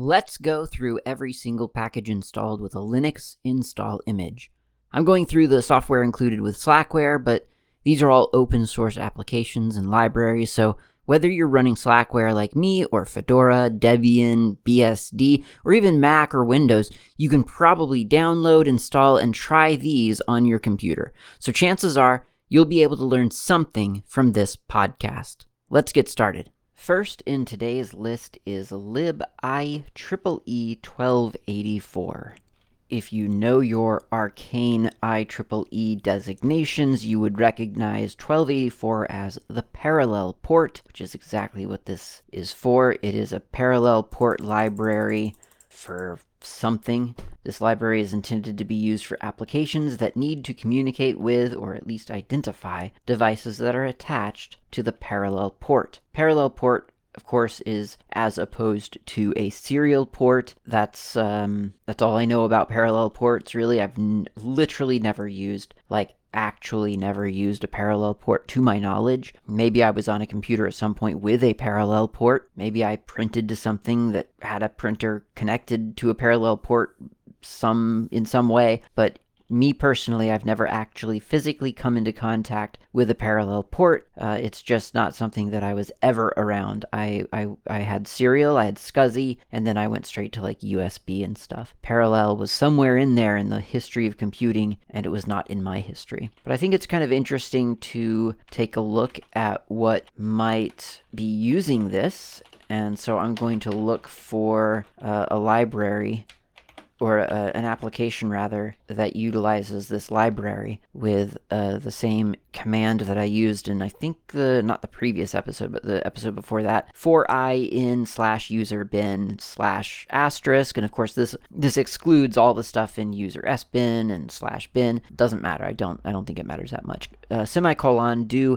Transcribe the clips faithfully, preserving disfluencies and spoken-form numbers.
Let's go through every single package installed with a Linux install image. I'm going through the software included with Slackware, but these are all open source applications and libraries, so whether you're running Slackware like me, or Fedora, Debian, B S D, or even Mac or Windows, you can probably download, install, and try these on your computer. So chances are you'll be able to learn something from this podcast. Let's get started. First in today's list is lib I E E twelve eighty-four. If you know your arcane I E E designations, you would recognize twelve eighty-four as the parallel port, which is exactly what this is for. It is a parallel port library for something. This library is intended to be used for applications that need to communicate with, or at least identify, devices that are attached to the parallel port. Parallel port, of course, is as opposed to a serial port. That's um, that's all I know about parallel ports, really. I've n- literally never used, like, actually never used a parallel port to my knowledge. Maybe I was on a computer at some point with a parallel port. Maybe I printed to something that had a printer connected to a parallel port some in some way, but me personally, I've never actually physically come into contact with a parallel port. Uh, it's just not something that I was ever around. I, I I had Serial, I had SCSI, and then I went straight to like U S B and stuff. Parallel was somewhere in there in the history of computing, and it was not in my history. But I think it's kind of interesting to take a look at what might be using this, and so I'm going to look for uh, a library or uh, an application rather, that utilizes this library with uh, the same command that I used in, I think, the not the previous episode, but the episode before that, for I in slash user bin slash asterisk, and of course this this excludes all the stuff in user sbin and slash bin. Doesn't matter. I don't I don't think it matters that much. Uh, semicolon do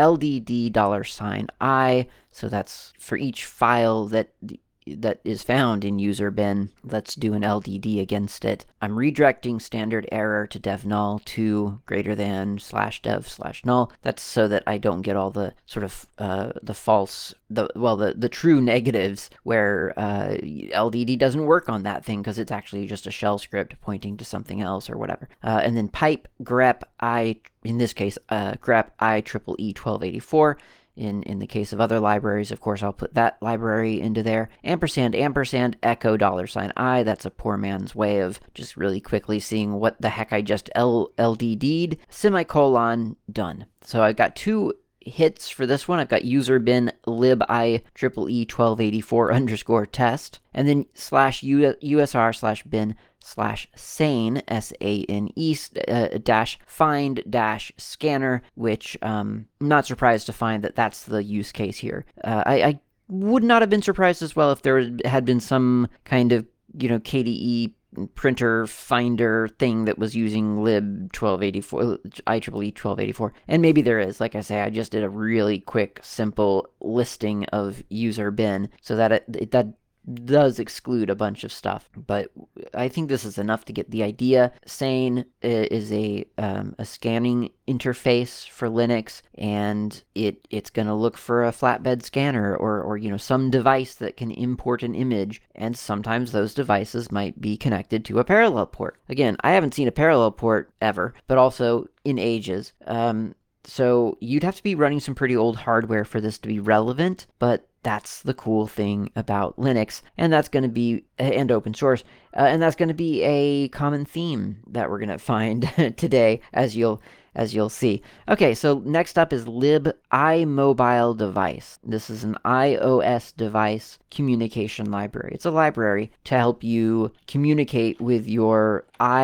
ldd dollar sign I. So that's for each file that that is found in user bin. Let's do an L D D against it. I'm redirecting standard error to dev null to greater than slash dev slash null. That's so that I don't get all the sort of uh, the false, the well, the, the true negatives where uh, L D D doesn't work on that thing because it's actually just a shell script pointing to something else or whatever. Uh, and then pipe grep I, in this case, uh, grep I E E twelve eighty-four. In, in the case of other libraries, of course, I'll put that library into there. Ampersand, ampersand, echo, dollar sign I. That's a poor man's way of just really quickly seeing what the heck I just L- LDD'd. Semicolon, done. So I've got two hits for this one. I've got user bin lib I E E twelve eighty-four underscore test, and then slash usr slash bin slash sane, S A N E, uh, dash find dash scanner, which um, I'm not surprised to find that that's the use case here. Uh, I, I would not have been surprised as well if there had been some kind of, you know, K D E printer finder thing that was using lib twelve eighty-four, I E E twelve eighty-four, and maybe there is. Like I say, I just did a really quick, simple listing of user bin so that it, it that does exclude a bunch of stuff, but I think this is enough to get the idea. Sane is a um, a scanning interface for Linux, and it it's going to look for a flatbed scanner or or you know some device that can import an image, and sometimes those devices might be connected to a parallel port. Again, I haven't seen a parallel port ever, but also in ages. Um, so you'd have to be running some pretty old hardware for this to be relevant, but that's the cool thing about Linux, and that's going to be, and open source, uh, and that's going to be a common theme that we're going to find today, as you'll as you'll see. Okay, so next up is lib iMobile device. This is an iOS device communication library. It's a library to help you communicate with your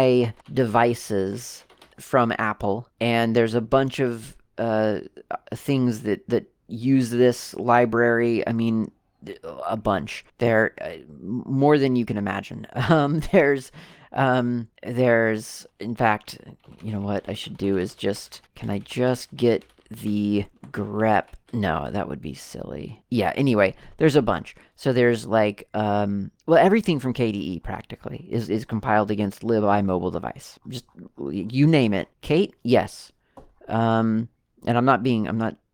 iDevices from Apple, and there's a bunch of uh, things that that use this library. I mean, a bunch. There, uh, more than you can imagine. Um, there's, um, there's, in fact, you know what I should do is just, can I just get the grep? No, that would be silly. Yeah, anyway, there's a bunch. So there's like, um, well, everything from K D E practically is, is compiled against lib iMobile device. Just, you name it. Kate? Yes. Um, and I'm not being, I'm not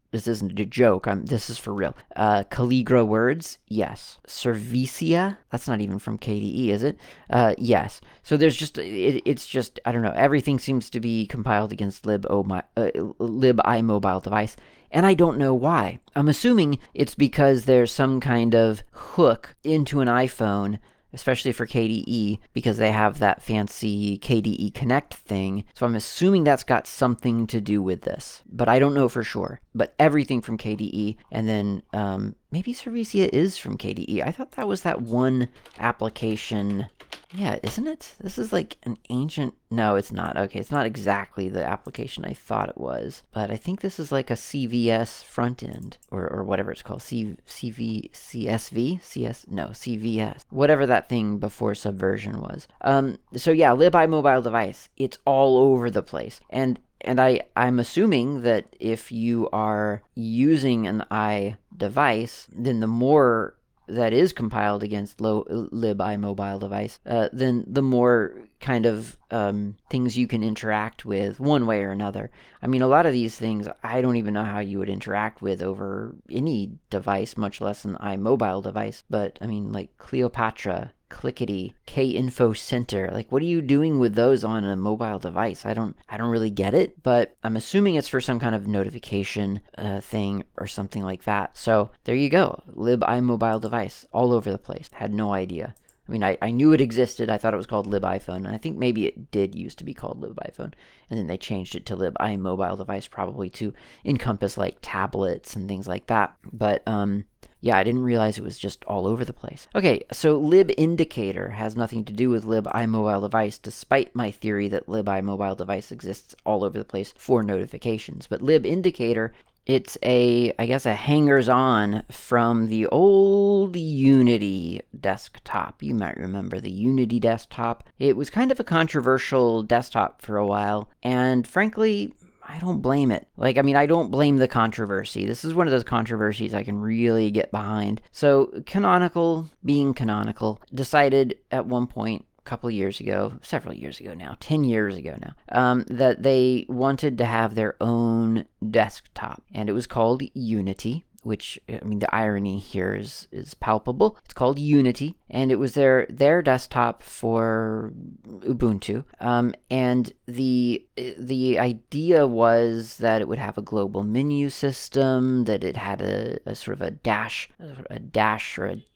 this isn't a joke. I'm this is for real. Uh, Calligra words, yes. Servicia, that's not even from K D E, is it? Uh, yes. So there's just it, it's just I don't know. Everything seems to be compiled against lib o my uh, lib iMobile device, and I don't know why. I'm assuming it's because there's some kind of hook into an iPhone, especially for K D E, because they have that fancy K D E Connect thing. So I'm assuming that's got something to do with this, but I don't know for sure. But everything from K D E, and then um, maybe Servicia is from K D E. I thought that was that one application. Yeah, isn't it? This is like an ancient... No, it's not. Okay, it's not exactly the application I thought it was. But I think this is like a C V S front end, or, or whatever it's called. C, CV, C S V? C S... No, C V S. Whatever that thing before Subversion was. Um, so yeah, lib iMobile device. It's all over the place. And and I, I'm assuming that if you are using an i device, then the more that is compiled against low, lib iMobile device, uh, then the more kind of um, things you can interact with one way or another. I mean, a lot of these things, I don't even know how you would interact with over any device, much less an iMobile device. But, I mean, like Cleopatra, Clickety, K-Info Center. Like, what are you doing with those on a mobile device? I don't I don't really get it, but I'm assuming it's for some kind of notification uh, thing or something like that. So there you go. Lib iMobile device all over the place. Had no idea. I mean, I, I knew it existed. I thought it was called Lib iPhone, and I think maybe it did used to be called Lib iPhone, and then they changed it to Lib iMobile device probably to encompass like tablets and things like that. But um, yeah, I didn't realize it was just all over the place. Okay, so lib indicator has nothing to do with lib iMobile device, despite my theory that lib iMobile device exists all over the place for notifications. But lib indicator, it's a, I guess, a hangers-on from the old Unity desktop. You might remember the Unity desktop. It was kind of a controversial desktop for a while, and frankly, I don't blame it. Like, I mean, I don't blame the controversy. This is one of those controversies I can really get behind. So, Canonical, being Canonical, decided at one point, a couple years ago, several years ago now, ten years ago now, um, that they wanted to have their own desktop. And it was called Unity, which, I mean, the irony here is, is palpable. It's called Unity, and it was their their desktop for Ubuntu. Um, and the the idea was that it would have a global menu system, that it had a, a sort of a dash, a dash or a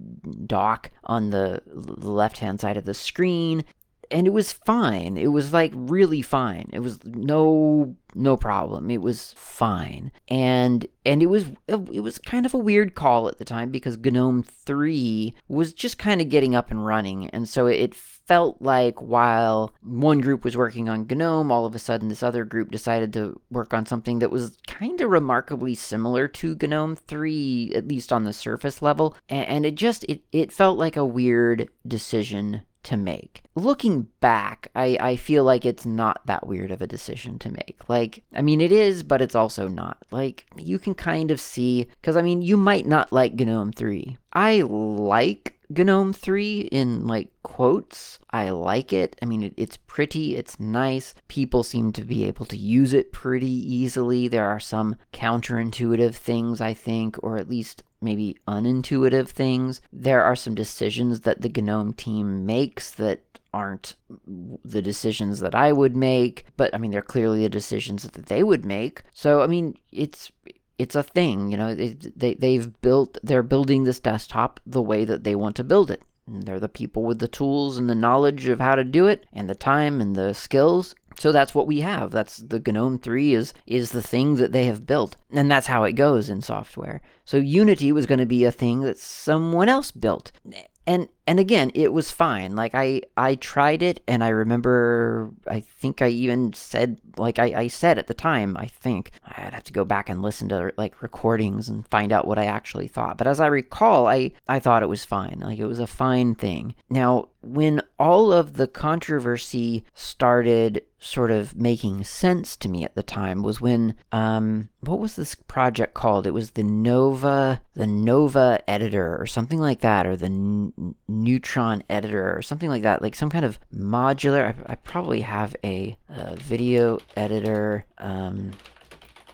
dock on the left-hand side of the screen. And it was fine. It was like really fine. It was no no problem. It was fine. And and it was it was kind of a weird call at the time because GNOME three was just kind of getting up and running. And so it felt like while one group was working on GNOME, all of a sudden this other group decided to work on something that was kind of remarkably similar to GNOME three, at least on the surface level. And, and it just it, it felt like a weird decision to make. Looking back, I, I feel like it's not that weird of a decision to make. Like, I mean, it is, but it's also not. Like, you can kind of see, because I mean, you might not like GNOME three. I like GNOME three in like quotes. I like it. I mean, it, it's pretty, it's nice. People seem to be able to use it pretty easily. There are some counterintuitive things, I think, or at least maybe unintuitive things. There are some decisions that the GNOME team makes that aren't the decisions that I would make, but I mean, they're clearly the decisions that they would make. So, I mean, it's it's a thing, you know, it, they, they've built, they're building this desktop the way that they want to build it. And they're the people with the tools and the knowledge of how to do it, and the time and the skills. So that's what we have. That's the GNOME three is is the thing that they have built. And that's how it goes in software. So Unity was going to be a thing that someone else built. And and again, it was fine. Like, I, I tried it, and I remember, I think I even said, like, I, I said at the time, I think, I'd have to go back and listen to, like, recordings and find out what I actually thought. But as I recall, I, I thought it was fine. Like, it was a fine thing. Now, when all of the controversy started sort of making sense to me at the time was when, um, what was this project called? It was the Nova, the Nova editor or something like that, or the N- Neutron editor or something like that, like some kind of modular, I, I probably have a, a video editor, um,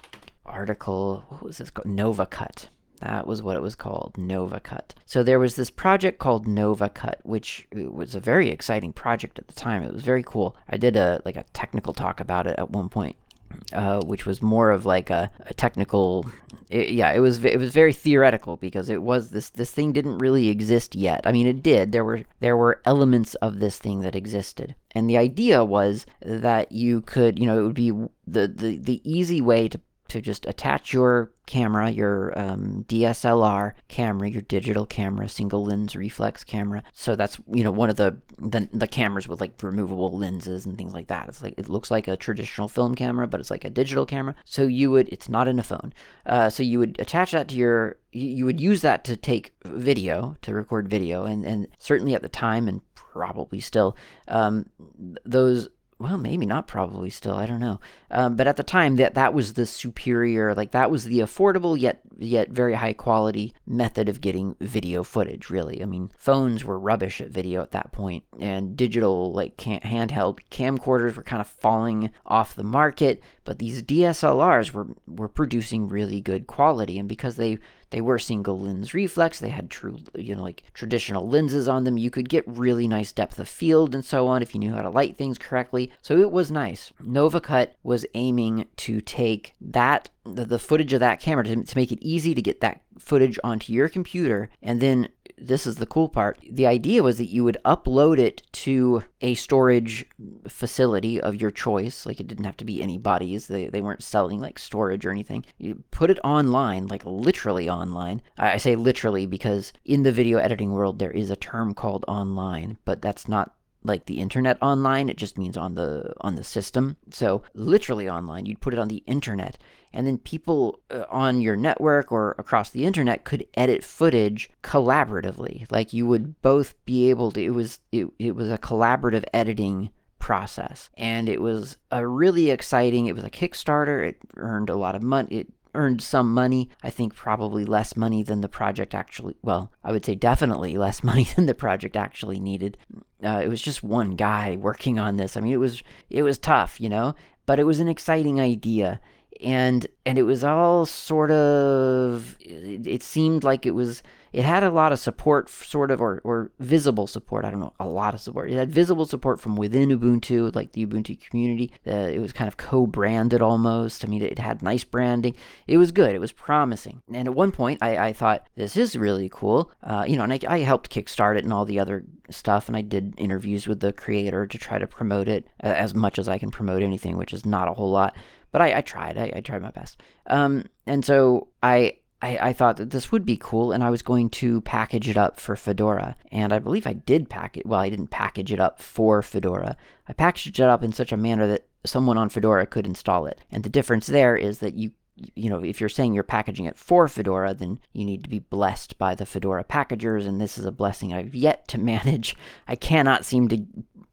article. What was this called? NovaCut. That was what it was called, NovaCut. So there was this project called NovaCut, which was a very exciting project at the time. It was very cool. I did a like a technical talk about it at one point. Uh, which was more of like a, a technical, it, yeah, it was it was very theoretical because it was this this thing didn't really exist yet. I mean, it did. There were there were elements of this thing that existed, and the idea was that you could, you know, it would be the the the easy way to to just attach your camera, your um, D S L R camera, your digital camera, single lens reflex camera. So that's, you know, one of the, the the cameras with like removable lenses and things like that. It's like, it looks like a traditional film camera, but it's like a digital camera. So you would, it's not in a phone. Uh, so you would attach that to your, you would use that to take video, to record video. And, and certainly at the time, and probably still, um, those, well, maybe not probably still, I don't know. Um, but at the time, that that was the superior, like that was the affordable yet yet very high quality method of getting video footage, really. I mean, phones were rubbish at video at that point, and digital, like cam- handheld camcorders were kind of falling off the market, but these D S L Rs were, were producing really good quality, and because they They were single lens reflex. They had true, you know, like traditional lenses on them. You could get really nice depth of field and so on if you knew how to light things correctly. So it was nice. NovaCut was aiming to take that, the, the footage of that camera, to, to make it easy to get that footage onto your computer. And then, this is the cool part, the idea was that you would upload it to a storage facility of your choice. Like, it didn't have to be anybody's. They, they weren't selling like storage or anything. You put it online, like literally online. I, I say literally because in the video editing world there is a term called online, but that's not like the internet online. It just means on the on the system. So literally online, you'd put it on the internet, and then people uh, on your network or across the internet could edit footage collaboratively. Like, you would both be able to, it was it, it was a collaborative editing process, and it was a really exciting, it was a Kickstarter. It earned a lot of money. It earned some money. I think probably less money than the project actually, well, I would say definitely less money than the project actually needed. Uh, it was just one guy working on this. I mean, it was it was tough, you know, but it was an exciting idea. And and it was all sort of, it, it seemed like it was, it had a lot of support, sort of, or, or visible support. I don't know, a lot of support. It had visible support from within Ubuntu, like the Ubuntu community. Uh, it was kind of co-branded almost. I mean, it had nice branding. It was good. It was promising. And at one point, I, I thought, this is really cool. Uh, you know, and I, I helped kickstart it and all the other stuff, and I did interviews with the creator to try to promote it uh, as much as I can promote anything, which is not a whole lot. But I, I tried. I, I tried my best. Um, and so I, I I thought that this would be cool, and I was going to package it up for Fedora. And I believe I did pack it. Well, I didn't package it up for Fedora. I packaged it up in such a manner that someone on Fedora could install it. And the difference there is that you you know, if you're saying you're packaging it for Fedora, then you need to be blessed by the Fedora packagers, and this is a blessing I've yet to manage. I cannot seem to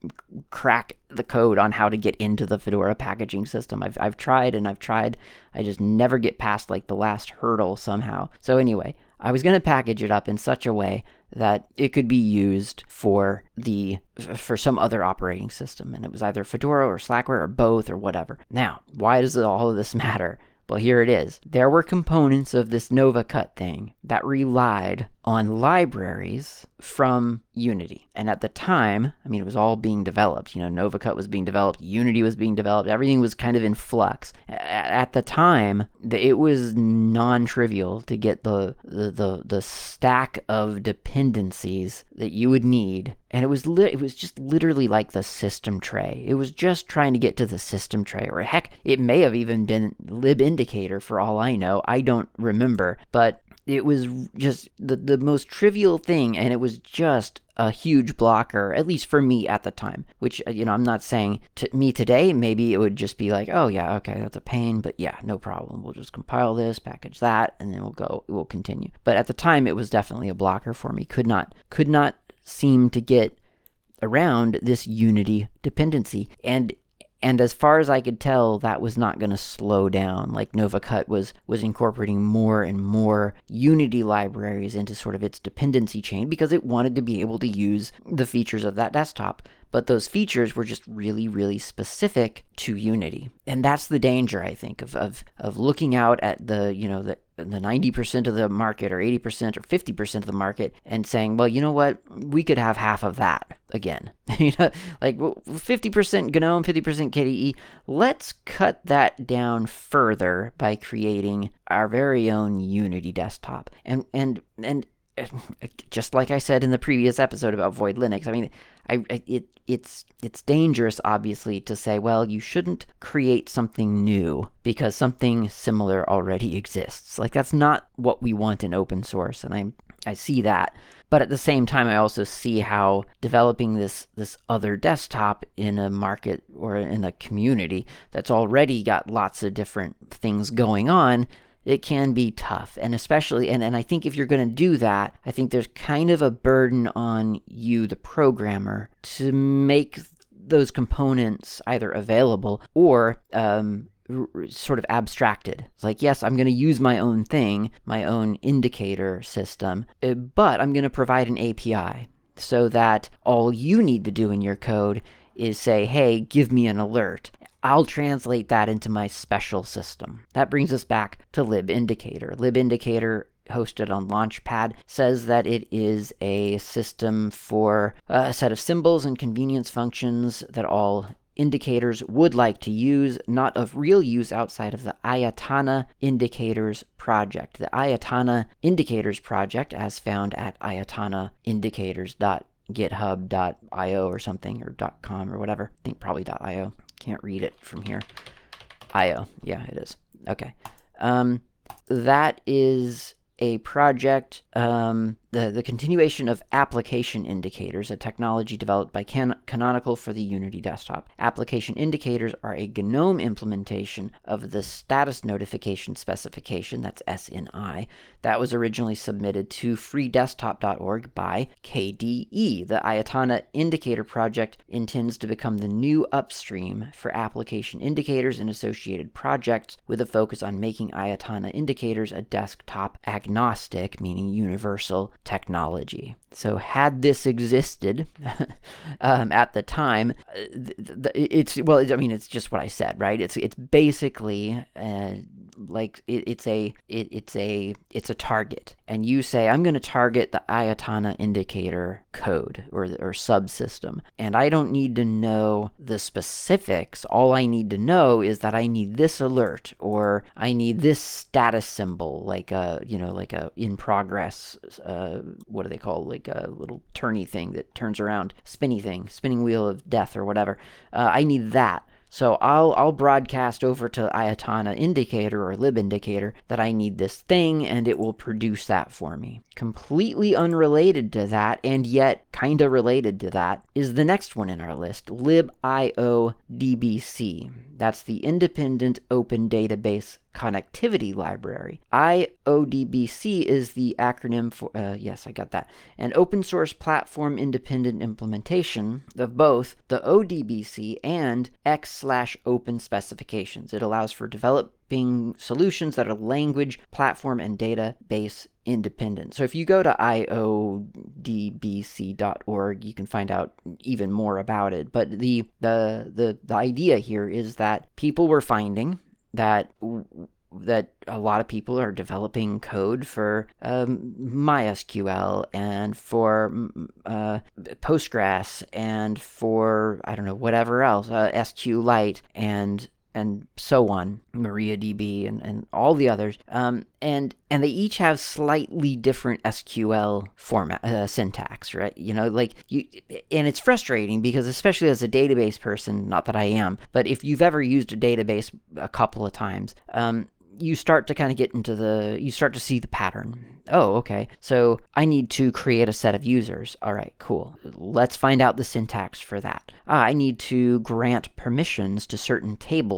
crack the code on how to get into the Fedora packaging system. I've, I've tried and I've tried. I just never get past like the last hurdle somehow. So anyway, I was going to package it up in such a way that it could be used for the for some other operating system, and it was either Fedora or Slackware or both or whatever. Now, why does all of this matter? Well, here it is. There were components of this NovaCut thing that relied on libraries from Unity. And at the time, I mean, it was all being developed. You know, NovaCut was being developed, Unity was being developed, everything was kind of in flux. At the time, it was non-trivial to get the, the, the, the stack of dependencies that you would need. And it was li- it was just literally like the system tray. It was just trying to get to the system tray. Or heck, it may have even been libindicator for all I know. I don't remember. But it was just the, the most trivial thing, and it was just a huge blocker, at least for me at the time. Which, you know, I'm not saying to me today, maybe it would just be like, oh yeah, okay, that's a pain, but yeah, no problem. We'll just compile this, package that, and then we'll go, we'll continue. But at the time, it was definitely a blocker for me. Could not, could not seem to get around this Unity dependency. And And as far as I could tell, that was not going to slow down. Like NovaCut was was incorporating more and more Unity libraries into sort of its dependency chain because it wanted to be able to use the features of that desktop. But those features were just really, really specific to Unity. And that's the danger, I think, of of, of looking out at the, you know, the the ninety percent of the market or eighty percent or fifty percent of the market and saying, well, you know what, we could have half of that again. You know, like fifty percent GNOME, fifty percent K D E. Let's cut that down further by creating our very own Unity desktop. And, and, and just like I said in the previous episode about Void Linux, I mean, I, it it's it's dangerous, obviously, to say, well, you shouldn't create something new because something similar already exists. Like, that's not what we want in open source, and I I see that. But at the same time, I also see how developing this this other desktop in a market or in a community that's already got lots of different things going on, it can be tough. And especially, and, and I think if you're going to do that, I think there's kind of a burden on you, the programmer, to make those components either available or um, r- sort of abstracted. It's like, yes, I'm going to use my own thing, my own indicator system, uh, but I'm going to provide an A P I so that all you need to do in your code is say, hey, give me an alert. I'll translate that into my special system. That brings us back to libindicator. Libindicator, hosted on Launchpad, says that it is a system for a set of symbols and convenience functions that all indicators would like to use, not of real use outside of the Ayatana Indicators project. The Ayatana Indicators project, as found at ayatana indicators dot github dot io or something, or .com or whatever. I think probably .io. Can't read it from here. I O. Yeah, it is. Okay. Um, that is a project, um, the, the continuation of application indicators, a technology developed by Can- Canonical for the Unity desktop. Application indicators are a GNOME implementation of the status notification specification, that's S N I, that was originally submitted to free desktop dot org by K D E. The Ayatana Indicator project intends to become the new upstream for application indicators and associated projects, with a focus on making Ayatana Indicators a desktop agnostic, meaning universal, technology. So had this existed um, at the time, th- th- it's, well, I mean, it's just what I said, right? It's it's basically uh, like it, it's a it, it's a it's a target, and you say, I'm going to target the Ayatana Indicator code or or subsystem, and I don't need to know the specifics. All I need to know is that I need this alert, or I need this status symbol, like a you know like a in progress. Uh, what do they call, like a little turny thing that turns around, spinny thing, spinning wheel of death or whatever. Uh, I need that. So I'll I'll broadcast over to Ayatana Indicator or libindicator that I need this thing, and it will produce that for me. Completely unrelated to that, and yet kind of related to that, is the next one in our list, libiodbc. That's the Independent Open Database Connectivity Library. I O D B C is the acronym for, uh, yes, I got that, an open source platform independent implementation of both the O D B C and X slash open specifications. It allows for developing solutions that are language, platform, and database independent. So if you go to I O D B C dot org, you can find out even more about it. But the the the, the idea here is that people were finding that that a lot of people are developing code for um, MySQL and for uh, Postgres and for, I don't know, whatever else, uh, SQLite and and so on, MariaDB and, and all the others. Um, and and they each have slightly different S Q L format uh, syntax, right? You know, like you, and it's frustrating because, especially as a database person, not that I am, but if you've ever used a database a couple of times, um, you start to kind of get into the, you start to see the pattern. Oh, okay. So I need to create a set of users. All right, cool. Let's find out the syntax for that. Ah, I need to grant permissions to certain tables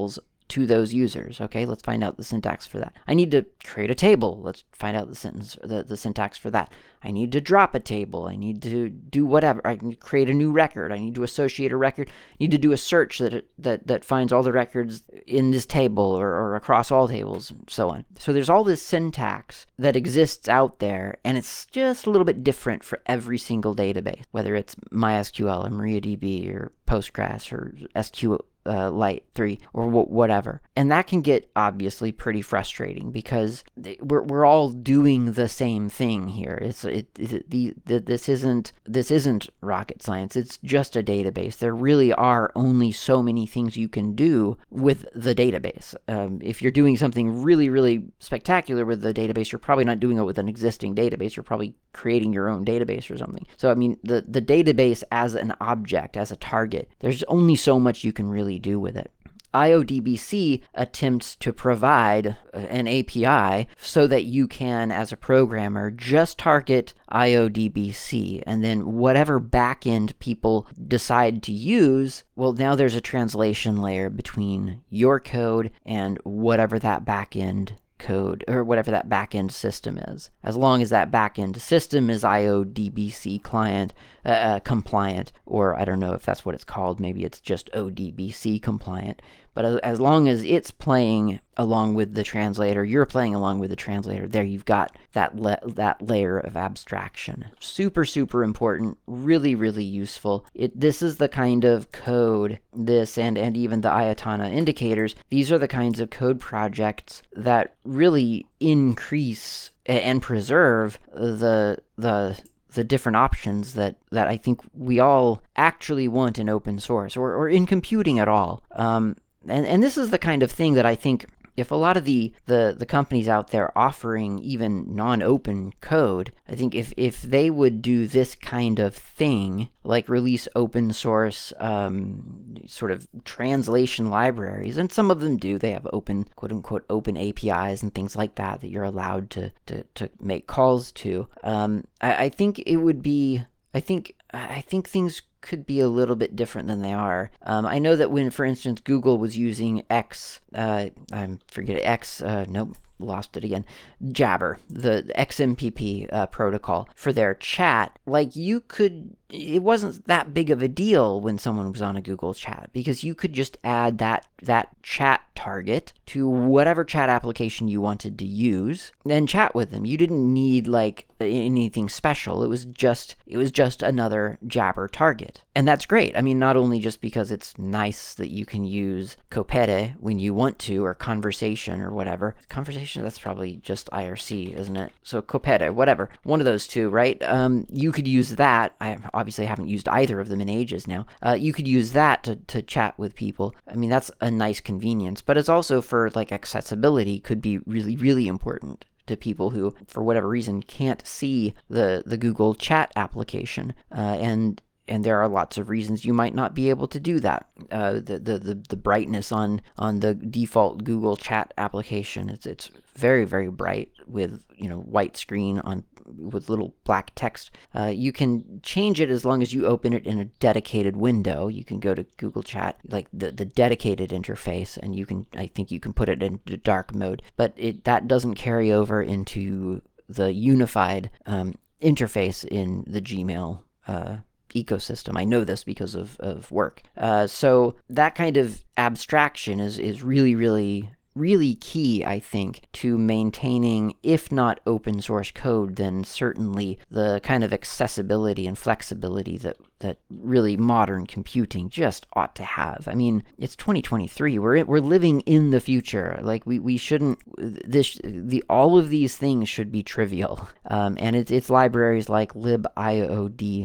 to those users. Okay, let's find out the syntax for that. I need to create a table. Let's find out the sentence, the, the syntax for that. I need to drop a table. I need to do whatever. I can create a new record. I need to associate a record. I need to do a search that that that finds all the records in this table or, or across all tables, and so on. So there's all this syntax that exists out there, and it's just a little bit different for every single database, whether it's MySQL or MariaDB or Postgres or S Q Uh, Lite three or w- whatever. And that can get obviously pretty frustrating because we're, we're all doing the same thing here. It's it, it the, the this isn't this isn't rocket science. It's just a database. There really are only so many things you can do with the database. Um, if you're doing something really really spectacular with the database, you're probably not doing it with an existing database. You're probably creating your own database or something. So I mean, the the database as an object, as a target, there's only so much you can really do with it. I O D B C attempts to provide an A P I so that you can, as a programmer, just target I O D B C, and then whatever backend people decide to use, well, now there's a translation layer between your code and whatever that backend code or whatever that backend system is. As long as that backend system is I O D B C client uh, uh, compliant, or I don't know if that's what it's called. Maybe it's just O D B C compliant. But as, as long as it's playing along with the translator, you're playing along with the translator, there you've got that le- that layer of abstraction. Super, super important. Really, really useful. It This is the kind of code, this and, and even the Ayatana indicators, these are the kinds of code projects that really increase and preserve the the the different options that, that I think we all actually want in open source or, or in computing at all. Um, and, and this is the kind of thing that I think if a lot of the, the, the companies out there offering even non-open code, I think if, if they would do this kind of thing, like release open source um, sort of translation libraries, and some of them do, they have open, quote-unquote, open A P Is and things like that that you're allowed to, to, to make calls to. Um, I, I think it would be, I think, I think things could be a little bit different than they are. Um, I know that when, for instance, Google was using X, uh, I forget X, uh, nope, lost it again, Jabber, the X M P P uh, protocol for their chat, like you could, it wasn't that big of a deal when someone was on a Google chat because you could just add that that chat target to whatever chat application you wanted to use and chat with them. You didn't need like anything special. It was just it was just another Jabber target. And that's great. I mean, not only just because it's nice that you can use Kopete when you want to, or Conversation or whatever. Conversation, that's probably just I R C, isn't it? So Kopete, whatever. One of those two, right? Um, you could use that. I obviously haven't used either of them in ages now. Uh, you could use that to, to chat with people. I mean, that's a nice convenience, but it's also for like accessibility could be really, really important to people who, for whatever reason, can't see the, the Google Chat application. Uh, and and there are lots of reasons you might not be able to do that. Uh, the, the, the, the brightness on, on the default Google Chat application, it's, it's very, very bright with, you know, white screen on with little black text. Uh, you can change it as long as you open it in a dedicated window. You can go to Google Chat, like the, the dedicated interface, and you can, I think you can put it into dark mode, but it that doesn't carry over into the unified um, interface in the Gmail uh, ecosystem. I know this because of, of work. Uh, so that kind of abstraction is, is really, really really key, I think, to maintaining, if not open source code, then certainly the kind of accessibility and flexibility that that really modern computing just ought to have. I mean, it's twenty twenty-three. We're we're living in the future. Like we, we shouldn't this the all of these things should be trivial. Um, and it's it's libraries like libiodbc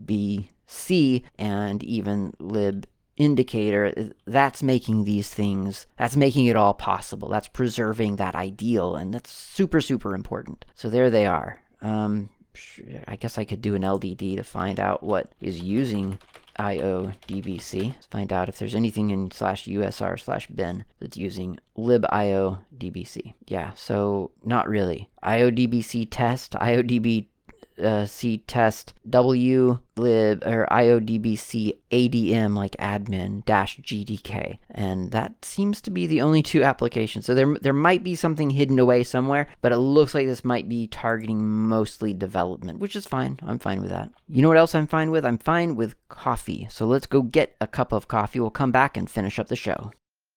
and even lib indicator that's making these things, that's making it all possible, that's preserving that ideal, and that's super super important. So there they are. um I guess I could do an L D D to find out what is using I O D B C. Let's find out if there's anything in slash usr slash bin that's using libiodbc. Yeah, so not really. I O D B C test, I O D B uh, C test W lib or iodbc adm like admin dash gdk, and that seems to be the only two applications. So there there might be something hidden away somewhere, but it looks like this might be targeting mostly development, which is fine. I'm fine with that. You know what else I'm fine with? I'm fine with coffee. So let's go get a cup of coffee. We'll come back and finish up the show.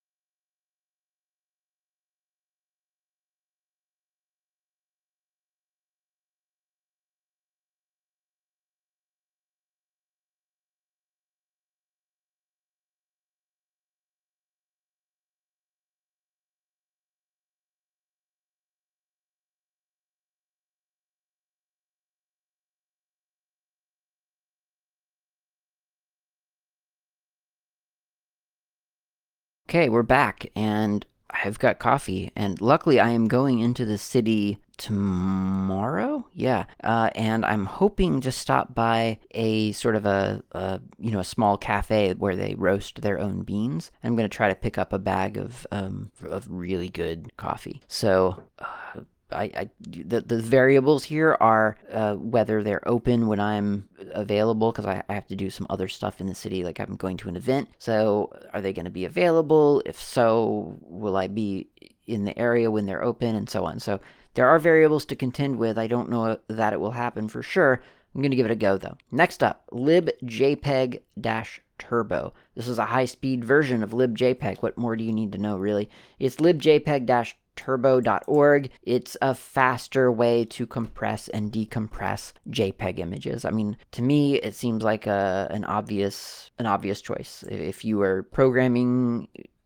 Okay, we're back, and I've got coffee, and luckily I am going into the city tomorrow. Yeah, uh, and I'm hoping to stop by a sort of a, a you know a small cafe where they roast their own beans. I'm gonna try to pick up a bag of um of really good coffee. So. Uh, I, I the, the variables here are uh, whether they're open when I'm available, because I, I have to do some other stuff in the city, like I'm going to an event. So are they going to be available? If so, will I be in the area when they're open, and so on. So there are variables to contend with. I don't know that it will happen for sure. I'm going to give it a go, though. Next up, libjpeg-turbo. This is a high-speed version of libjpeg. What more do you need to know, really? It's libjpeg-turbo turbo dot org. It's a faster way to compress and decompress JPEG images. I mean, to me, it seems like a, an obvious an obvious choice. If you were programming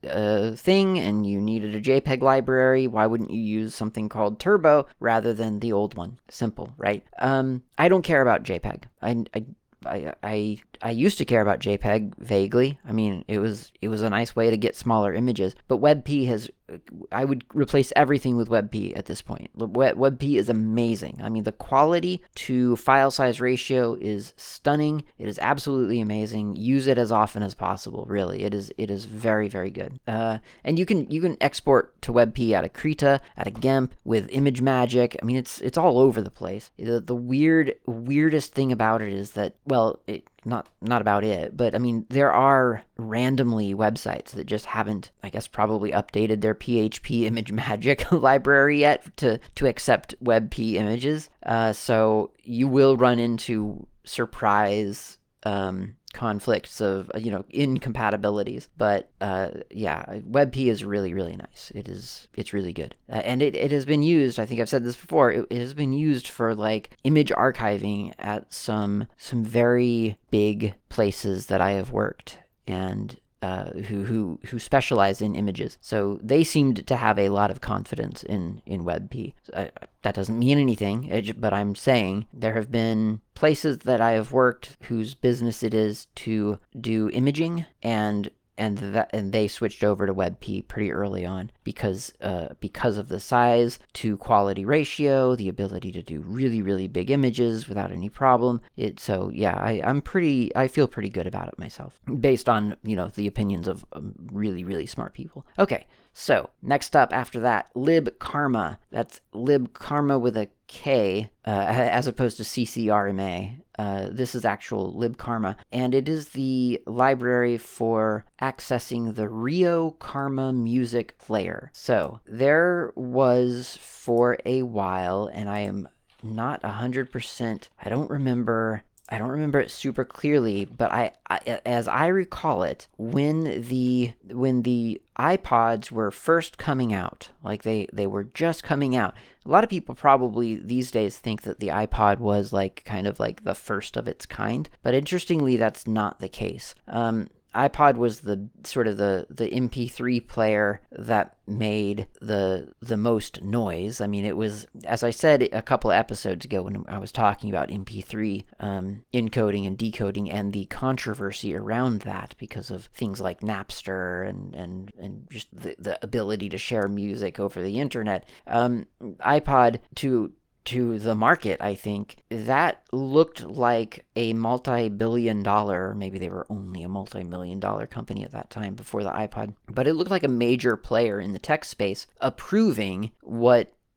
a thing and you needed a JPEG library, why wouldn't you use something called Turbo rather than the old one? Simple, right? Um, I don't care about JPEG. I, I I, I I used to care about JPEG vaguely. I mean, it was it was a nice way to get smaller images. But WebP has, I would replace everything with WebP at this point. WebP is amazing. I mean, the quality to file size ratio is stunning. It is absolutely amazing. Use it as often as possible. Really, it is it is very very good. Uh, and you can you can export to WebP out of Krita, out of GIMP with ImageMagick. I mean, it's it's all over the place. The, the weird weirdest thing about it is that, well, it not not about it, but I mean, there are randomly websites that just haven't, I guess, probably updated their P H P ImageMagick library yet to to accept WebP images. Uh, so you will run into surprise um, conflicts of, you know, incompatibilities. But uh, yeah, WebP is really really nice. It is it's really good, uh, and it, it has been used. I think I've said this before. It, it has been used for like image archiving at some some very big places that I have worked, and uh, who who who specialize in images. So they seemed to have a lot of confidence in in WebP. I, that doesn't mean anything, it, but I'm saying there have been places that I have worked whose business it is to do imaging, and and that and they switched over to WebP pretty early on because uh, because of the size to quality ratio, the ability to do really really big images without any problem. It so yeah, I I'm pretty I feel pretty good about it myself, based on, you know, the opinions of um, really really smart people. Okay. So, next up after that, libkarma. That's libkarma with a K, uh, as opposed to C C R M A. Uh, this is actual libkarma, and it is the library for accessing the Rio Karma music player. So, there was for a while, and I am not one hundred percent, I don't remember I don't remember it super clearly, but I, I, as I recall it, when the when the iPods were first coming out, like they they were just coming out. A lot of people probably these days think that the iPod was like kind of like the first of its kind, but interestingly, that's not the case. Um, iPod was the sort of the, the M P three player that made the the most noise. I mean, it was, as I said a couple of episodes ago when I was talking about M P three um, encoding and decoding and the controversy around that because of things like Napster and and and just the, the ability to share music over the internet. Um, iPod to to the market, I think, that looked like a multi-billion dollar, maybe they were only a multi-million dollar company at that time before the iPod, but it looked like a major player in the tech space approving what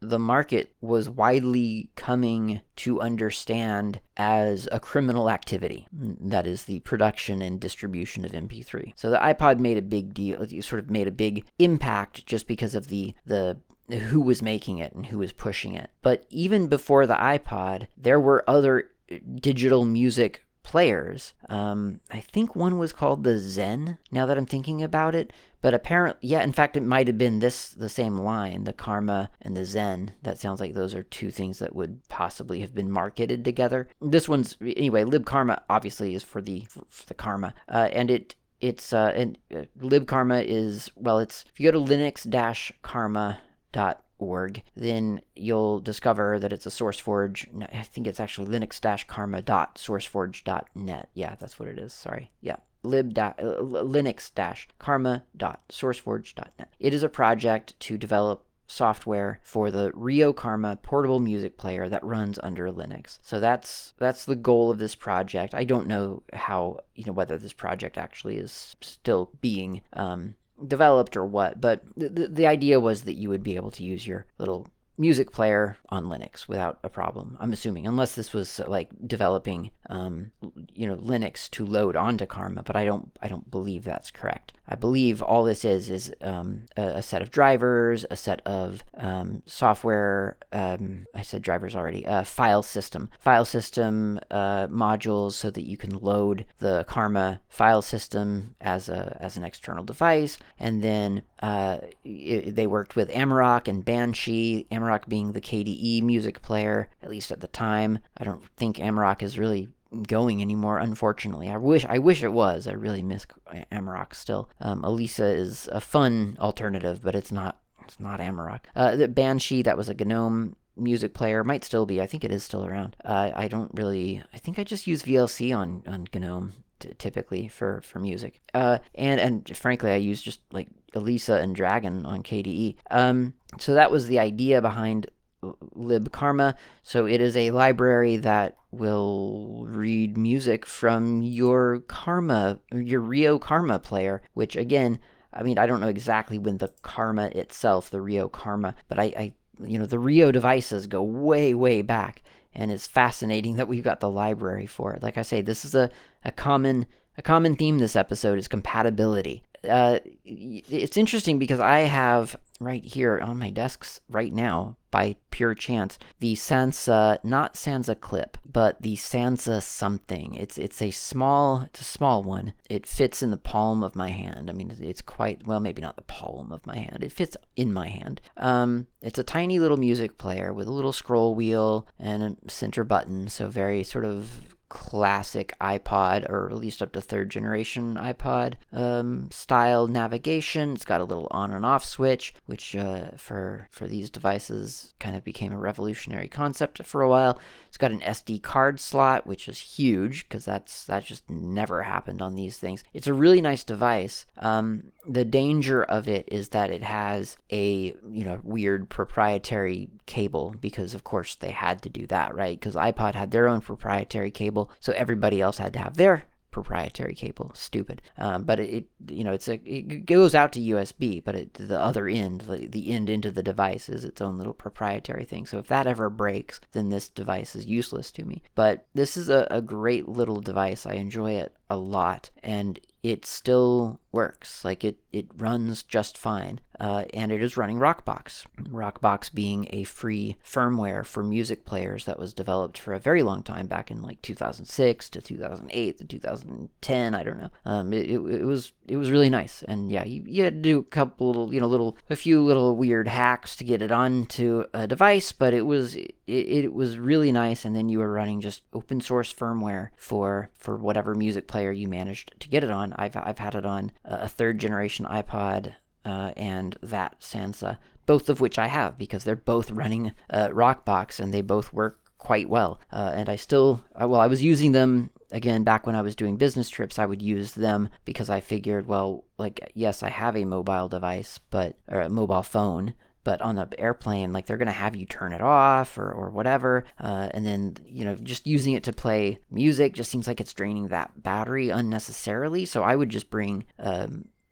the market was widely coming to understand as a criminal activity. That is the production and distribution of M P three. So the iPod made a big deal, it sort of made a big impact just because of the the who was making it and who was pushing it. But even before the iPod, there were other digital music players. Um, I think one was called the Zen, now that I'm thinking about it. But apparently, yeah, in fact, it might have been this, the same line, the Karma and the Zen. That sounds like those are two things that would possibly have been marketed together. This one's, anyway, libkarma obviously is for the, for the Karma. Uh, and it, it's, uh, and uh, libkarma is, well, it's, if you go to linux dash karma dot org, then you'll discover that it's a SourceForge. I think it's actually linux dash karma dot sourceforge dot net. Yeah, that's what it is. Sorry. Yeah. lib linux dash karma dot sourceforge dot net. It is a project to develop software for the Rio Karma portable music player that runs under Linux. So that's that's the goal of this project. I don't know how, you know, whether this project actually is still being um, developed or what, but the, the idea was that you would be able to use your little music player on Linux without a problem, I'm assuming, unless this was like developing um, you know, Linux to load onto Karma, but I don't I don't believe that's correct. I believe all this is is um, a, a set of drivers, a set of um, software, um, I said drivers already, uh, file system, file system uh, modules so that you can load the Karma file system as a as an external device, and then uh, it, they worked with Amarok and Banshee, Amarok being the K D E music player, at least at the time. I don't think Amarok is really going anymore, unfortunately. I wish I wish it was. I really miss Amarok still. Um, Elisa is a fun alternative, but it's not it's not Amarok. Uh, the Banshee, that was a GNOME music player, might still be. I think it is still around. Uh, I don't really. I think I just use V L C on on GNOME t- typically for for music. Uh, and and frankly, I use just like Elisa and Dragon on K D E. Um, so that was the idea behind libkarma. So it is a library that will read music from your Karma, your Rio Karma player, which again, I mean, I don't know exactly when the Karma itself, the Rio Karma, but I, I you know, the Rio devices go way, way back, and it's fascinating that we've got the library for it. Like I say, this is a, a common a common theme this episode is compatibility. Uh, it's interesting because I have right here on my desks right now, by pure chance, the Sansa, not Sansa clip, but the Sansa something. It's it's a small, it's a small one. It fits in the palm of my hand. I mean, it's quite, well, maybe not the palm of my hand. It fits in my hand. Um, it's a tiny little music player with a little scroll wheel and a center button, so very sort of classic iPod, or at least up to third generation iPod um, style navigation. It's got a little on and off switch, which uh, for for these devices kind of became a revolutionary concept for a while. It's got an S D card slot, which is huge because that's that just never happened on these things. It's a really nice device. Um, the danger of it is that it has a, you know, weird proprietary cable, because of course they had to do that, right? Because iPod had their own proprietary cable, so everybody else had to have their proprietary cable. Stupid. Um, but it, it, you know, it's a, it goes out to U S B, but it, the other end, the, the end into the device, is its own little proprietary thing. So if that ever breaks, then this device is useless to me. But this is a, a great little device. I enjoy it a lot, and it still works. Like it, it runs just fine. Uh, and it is running Rockbox. Rockbox being a free firmware for music players that was developed for a very long time, back in like two thousand six to two thousand eight to two thousand ten. I don't know. Um, it, it, it was it was really nice. And yeah, you, you had to do a couple little, you know, little a few little weird hacks to get it onto a device, but it was it, it was really nice. And then you were running just open source firmware for for whatever music player you managed to get it on. I've I've had it on a third generation iPod. Uh, and that Sansa, both of which I have, because they're both running uh, Rockbox, and they both work quite well. Uh, and I still, uh, well, I was using them, again, back when I was doing business trips, I would use them because I figured, well, like, yes, I have a mobile device, but, or a mobile phone, but on the airplane, like, they're going to have you turn it off or, or whatever. Uh, and then, you know, just using it to play music just seems like it's draining that battery unnecessarily. So I would just bring, um,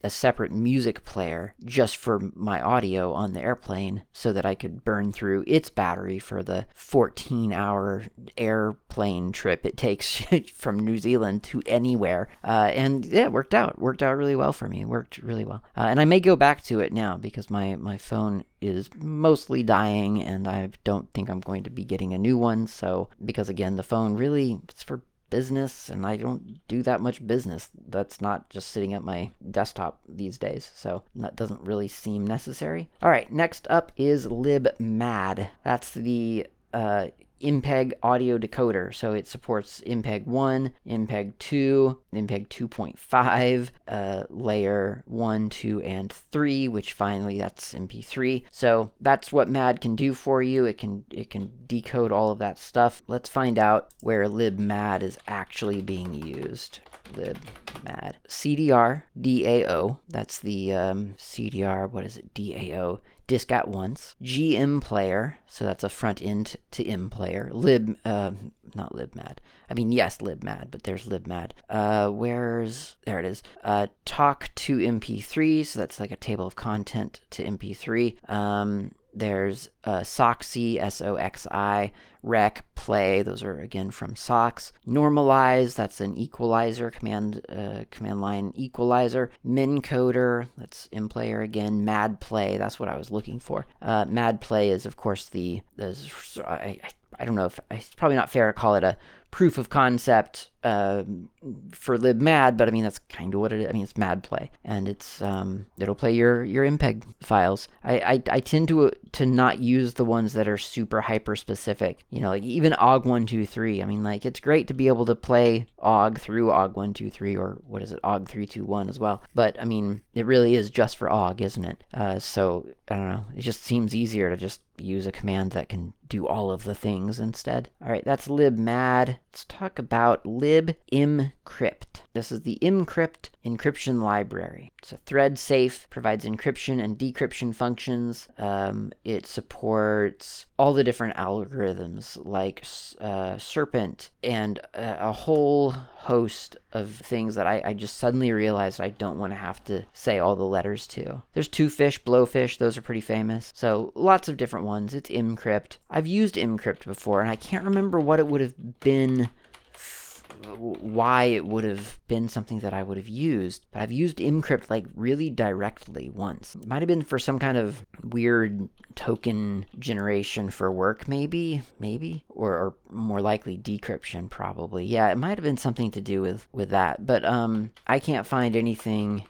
a separate music player just for my audio on the airplane so that I could burn through its battery for the fourteen hour airplane trip it takes from New Zealand to anywhere. Uh, and yeah, it worked out. Worked out really well for me. It worked really well. Uh, and I may go back to it now because my, my phone is mostly dying and I don't think I'm going to be getting a new one. So, because again, the phone really, it's for business and I don't do that much business. That's not just sitting at my desktop these days. So that doesn't really seem necessary. All right, next up is libmad. That's the uh, M P E G audio decoder. So it supports M P E G one, M P E G two, M P E G two point five, uh, layer one, two, and three, which finally that's M P three. So that's what MAD can do for you. It can it can decode all of that stuff. Let's find out where libmad is actually being used. Libmad. C D R D A O. That's the um, C D R, what is it? D A O. Disk at once. G M player, so that's a front end to M player. Lib, uh, not libmad. I mean, yes, libmad, but there's libmad. Uh, where's, there it is. Uh, talk to M P three, so that's like a table of content to M P three. Um, there's uh, Soxi, S O X I, rec, play, those are again from Sox. Normalize, that's an equalizer, command uh, command line equalizer. Mincoder, that's mplayer again. Mad play, that's what I was looking for. Uh, mad play is of course the, the I, I, I don't know if, it's probably not fair to call it a proof of concept uh, for libmad, but I mean that's kind of what it is. I mean it's mad play, and it's um, it'll play your your M P E G files. I, I I tend to to not use the ones that are super hyper specific. You know, like even O G one two three. I mean, like it's great to be able to play O G through O G one two three, or what is it, O G three two one as well. But I mean, it really is just for O G, isn't it? Uh, so I don't know. It just seems easier to just use a command that can do all of the things instead. All right, that's libmad. Let's talk about libmcrypt. This is the mcrypt encryption library. It's a thread safe, provides encryption and decryption functions. Um, it supports all the different algorithms like uh, Serpent and a, a whole host of things that I, I just suddenly realized I don't want to have to say all the letters to. There's Twofish, Blowfish, those are pretty famous. So lots of different ones. It's mcrypt. I've used mcrypt before and I can't remember what it would have been, why it would have been something that I would have used, but I've used mcrypt like really directly once. It might have been for some kind of weird token generation for work, maybe, maybe, or, or more likely decryption, probably. Yeah, it might have been something to do with with that, but um, I can't find anything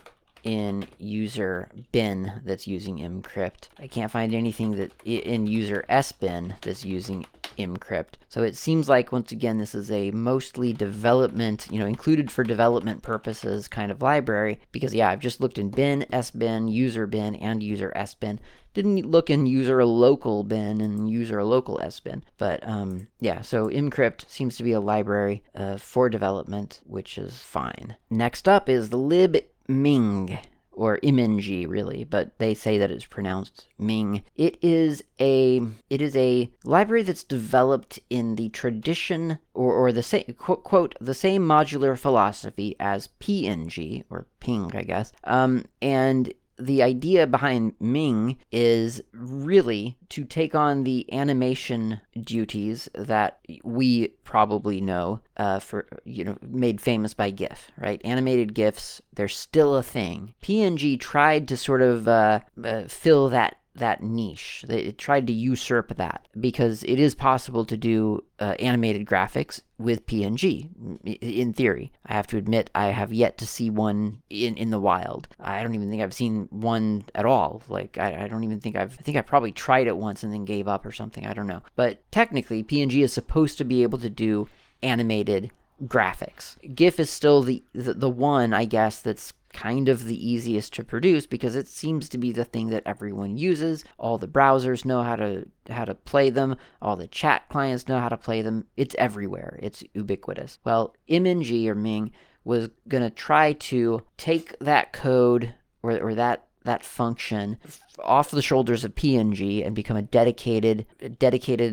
in user bin that's using mcrypt. I can't find anything that in user sbin that's using mcrypt. So it seems like, once again, this is a mostly development, you know, included for development purposes kind of library, because yeah, I've just looked in bin, sbin, user bin, and user sbin. Didn't look in user local bin and user local sbin. But um, yeah, so mcrypt seems to be a library uh, for development, which is fine. Next up is the libming, or imng really, but they say that it's pronounced Ming. It is a it is a library that's developed in the tradition or or the same quote, quote the same modular philosophy as P N G, or Ping, I guess. Um, and the idea behind Ming is really to take on the animation duties that we probably know uh, for, you know, made famous by GIF, right? Animated GIFs, they're still a thing. P N G tried to sort of uh, uh, fill that that niche. It tried to usurp that, because it is possible to do uh, animated graphics with P N G, in theory. I have to admit, I have yet to see one in, in the wild. I don't even think I've seen one at all. Like, I, I don't even think I've, I think I probably tried it once and then gave up or something. I don't know. But technically, P N G is supposed to be able to do animated graphics. GIF is still the, the, the one, I guess, that's kind of the easiest to produce, because it seems to be the thing that everyone uses. All the browsers know how to how to play them. All the chat clients know how to play them. It's everywhere. It's ubiquitous. Well, M N G, or Ming, was going to try to take that code, or, or that that function off the shoulders of P N G and become a dedicated dedicated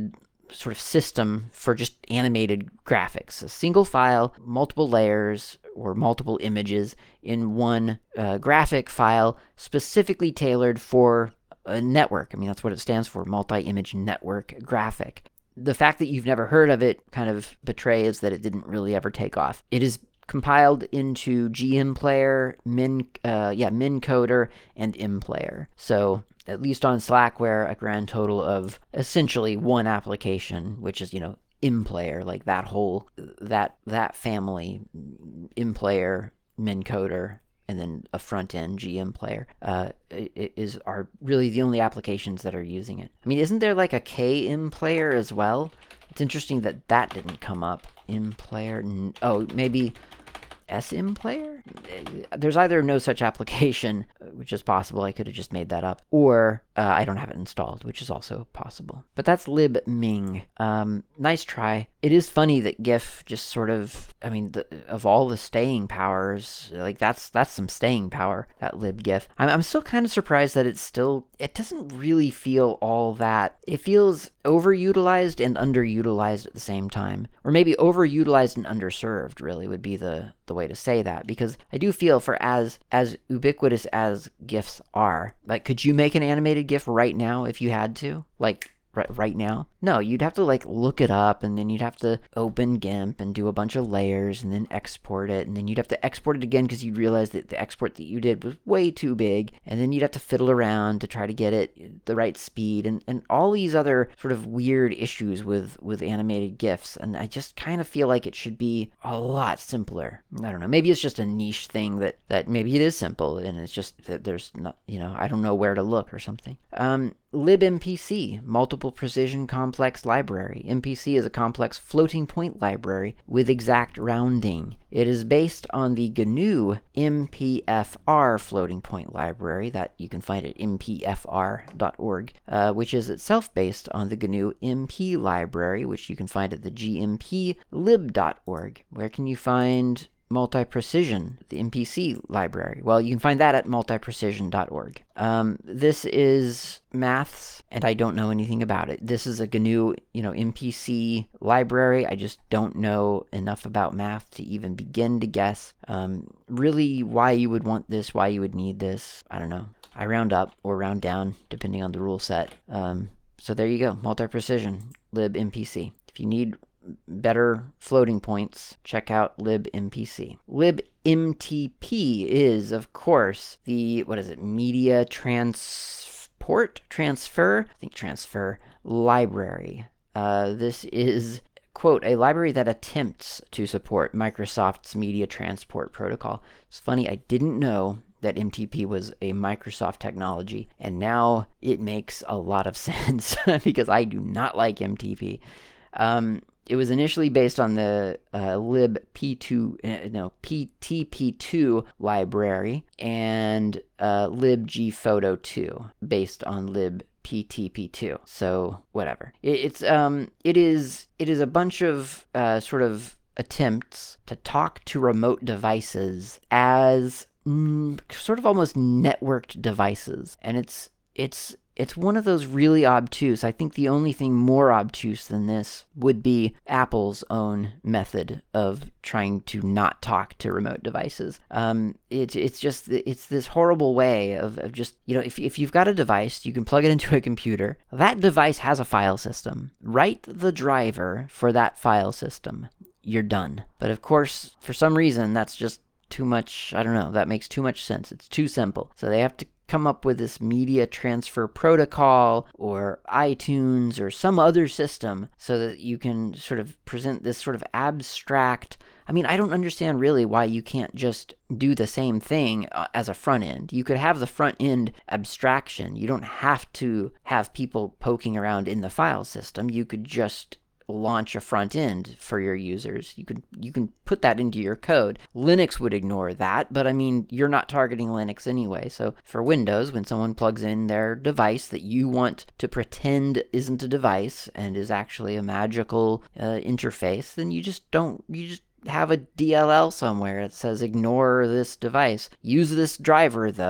sort of system for just animated graphics. A single file, multiple layers, or multiple images in one uh, graphic file specifically tailored for a network. I mean, that's what it stands for, multi-image network graphic. The fact that you've never heard of it kind of betrays that it didn't really ever take off. It is compiled into GMPlayer, Min, uh, yeah, MinCoder, and ImPlayer. So at least on Slackware, a grand total of essentially one application, which is, you know, ImPlayer, like that whole, that, that family, ImPlayer, MinCoder, and then a front-end GMPlayer, uh, is are really the only applications that are using it. I mean, isn't there like a KImPlayer as well? It's interesting that that didn't come up. ImPlayer, oh, maybe SImPlayer? There's either no such application, which is possible, I could have just made that up, or uh, I don't have it installed, which is also possible. But that's libming. Um, nice try. It is funny that GIF just sort of, I mean, the, of all the staying powers, like that's that's some staying power, that libgif. I'm, I'm still kind of surprised that it's still, it doesn't really feel all that, it feels overutilized and underutilized at the same time. Or maybe overutilized and underserved, really, would be the, the way to say that. Because I do feel for as, as ubiquitous as GIFs are, like, could you make an animated GIF right now if you had to? Like, right, right now? No, you'd have to like look it up, and then you'd have to open GIMP and do a bunch of layers and then export it, and then you'd have to export it again because you'd realize that the export that you did was way too big, and then you'd have to fiddle around to try to get it the right speed, and, and all these other sort of weird issues with, with animated GIFs, and I just kind of feel like it should be a lot simpler. I don't know, maybe it's just a niche thing that, that maybe it is simple, and it's just that there's not, you know, I don't know where to look or something. Um, libmpc, multiple precision complex library. M P C is a complex floating point library with exact rounding. It is based on the G N U M P F R floating point library that you can find at m p f r dot org, uh, which is itself based on the G N U M P library, which you can find at the g m p lib dot org. Where can you find multi-precision, the M P C library? Well, you can find that at multi precision dot org. Um, this is maths, and I don't know anything about it. This is a G N U, you know, M P C library. I just don't know enough about math to even begin to guess um, really why you would want this, why you would need this. I don't know. I round up or round down, depending on the rule set. Um, so there you go, multi-precision, libmpc. If you need better floating points, check out libmpc. libmtp is, of course, the, what is it, media transport? Transfer? I think transfer library. Uh, this is, quote, a library that attempts to support Microsoft's media transport protocol. It's funny, I didn't know that M T P was a Microsoft technology, and now it makes a lot of sense because I do not like M T P. Um, It was initially based on the uh, lib p two, uh, no, p t p two library and uh, libgphoto two based on lib p t p two. So whatever. It, it's um, it is it is a bunch of uh, sort of attempts to talk to remote devices as mm, sort of almost networked devices, and it's it's. It's one of those really obtuse. I think the only thing more obtuse than this would be Apple's own method of trying to not talk to remote devices. Um, it, it's just, it's this horrible way of, of just, you know, if, if you've got a device, you can plug it into a computer. That device has a file system. Write the driver for that file system. You're done. But of course, for some reason, that's just too much. I don't know. That makes too much sense. It's too simple. So they have to come up with this media transfer protocol or iTunes or some other system so that you can sort of present this sort of abstract. I mean, I don't understand really why you can't just do the same thing uh, as a front end. You could have the front end abstraction. You don't have to have people poking around in the file system. You could just launch a front end for your users. You can you can put that into your code. Linux would ignore that, but I mean, you're not targeting Linux anyway. So for Windows, when someone plugs in their device that you want to pretend isn't a device and is actually a magical uh, interface, then you just don't, you just have a D L L somewhere that says ignore this device. Use this driver though.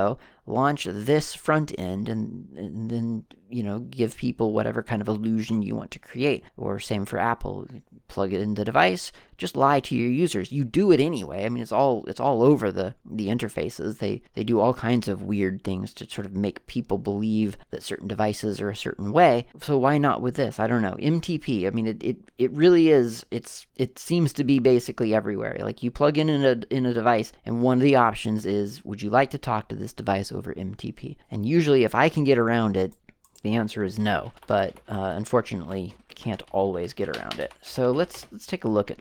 launch this front end and, and then, you know, give people whatever kind of illusion you want to create. Or same for Apple, plug it in the device, just lie to your users. You do it anyway. I mean, it's all it's all over the the interfaces. They they do all kinds of weird things to sort of make people believe that certain devices are a certain way. So why not with this? I don't know. M T P. I mean, it it, it really is. It's it seems to be basically everywhere. Like you plug in in a in a device, and one of the options is, would you like to talk to this device over M T P? And usually, if I can get around it, the answer is no, but uh, unfortunately, can't always get around it. So let's let's take a look at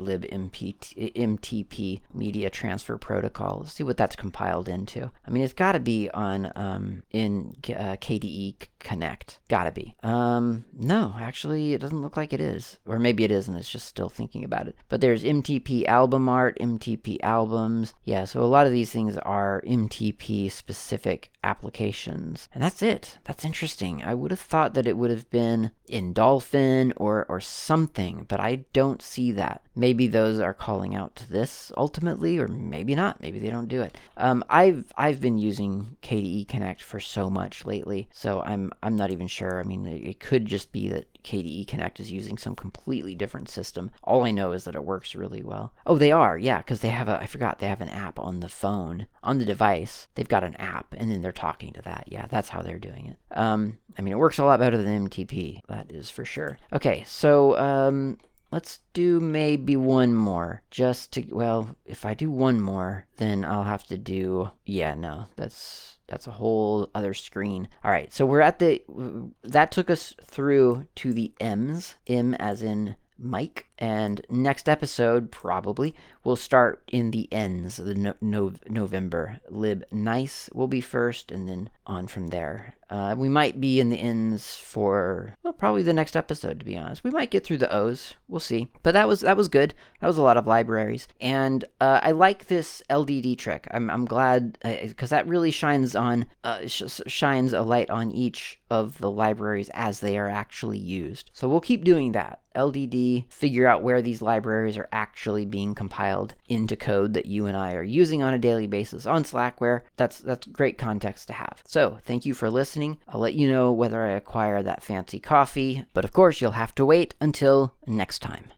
libmtp media transfer protocol. Let's see what that's compiled into. I mean, it's got to be on um, in uh, K D E Connect. Gotta be. Um, no, actually, it doesn't look like it is, or maybe it is, and it's just still thinking about it. But there's M T P album art, M T P albums. Yeah, so a lot of these things are M T P specific applications, and that's it. That's interesting. I would have thought that it would have been in Dolphin or or something, but I don't see that. Maybe those are calling out to this ultimately, or maybe not. Maybe they don't do it. Um, I've I've been using K D E Connect for so much lately, so I'm I'm not even sure. I mean, it, it could just be that K D E Connect is using some completely different system. All I know is that it works really well. Oh, they are, yeah, because they have a, I forgot, they have an app on the phone, on the device. They've got an app, and then they're talking to that. Yeah, that's how they're doing it. Um, I mean, it works a lot better than M T P, that is for sure. Okay, so, um, let's do maybe one more, just to, well, if I do one more, then I'll have to do, yeah, no, that's... That's a whole other screen. All right, so we're at the, that took us through to the M's, M as in Mike. And next episode, probably, we'll start in the N's, the no, no, November. Lib nice will be first, and then on from there. Uh, we might be in the N's for, well, probably the next episode, to be honest. We might get through the O's. We'll see. But that was that was good. That was a lot of libraries. And uh, I like this L D D trick. I'm, I'm glad, because uh, that really shines on, uh, sh shines a light on each of the libraries as they are actually used. So we'll keep doing that. L D D, figure out where these libraries are actually being compiled into code that you and I are using on a daily basis on Slackware. That's that's great context to have. So thank you for listening. I'll let you know whether I acquire that fancy coffee, but of course you'll have to wait until next time.